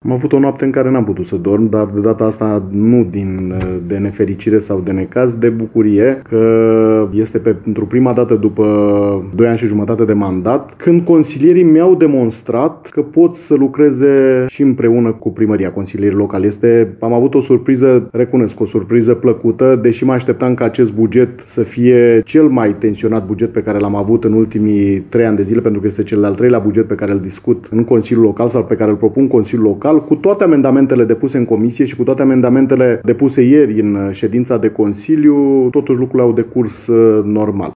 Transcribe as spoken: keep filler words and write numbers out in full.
Am avut o noapte în care n-am putut să dorm, dar de data asta nu din de nefericire sau de necaz, de bucurie că este pentru prima dată după doi ani și jumătate de mandat, când consilierii mi-au demonstrat că pot să lucreze și împreună cu primăria, consilierii locali. Este, am avut o surpriză, recunosc, o surpriză plăcută, deși mă așteptam ca acest buget să fie cel mai tensionat buget pe care l-am avut în ultimii trei ani de zile, pentru că este cel de-al treilea buget pe care îl discut în Consiliul Local sau pe care îl propun Consiliul Local, cu toate amendamentele depuse în comisie și cu toate amendamentele depuse ieri în ședința de Consiliu, totuși lucrurile au decurs normal.